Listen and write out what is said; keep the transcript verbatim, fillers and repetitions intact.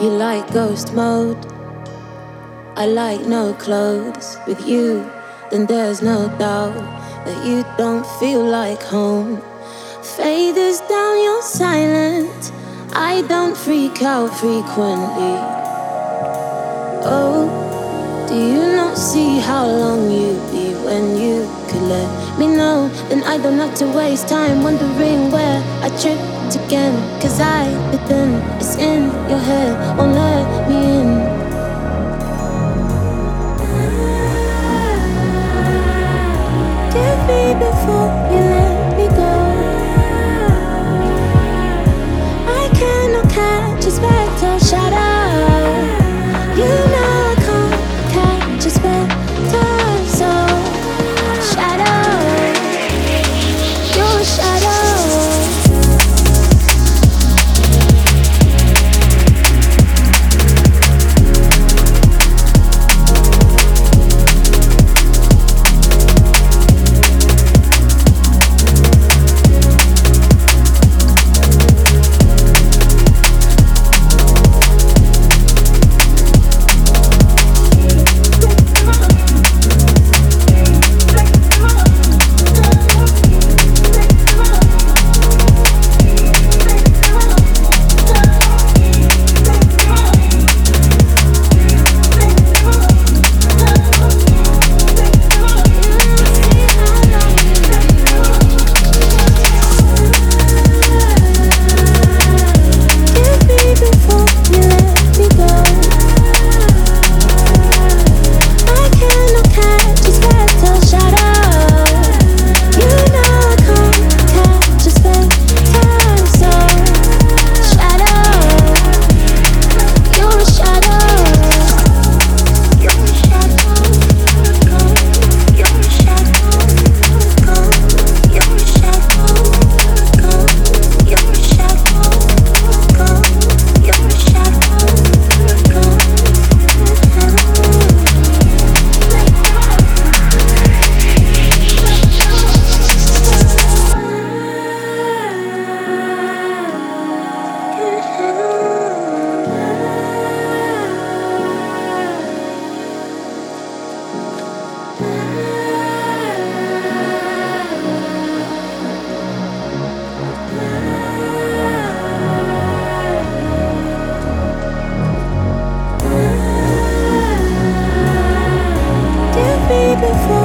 You like ghost mode, I like no clothes. With you, then there's no doubt that you don't feel like home. Fade is down, you're silent, I don't freak out frequently. Oh, do you not see how long you'd be when you could let me know? Then I don't have to waste time wondering where I tripped again. Cause I, but then it's in your head, won't let me in. Give me before you let me go. I cannot catch a spectre shadow. You know I can't catch a spectre, so shadow, your shadow. Before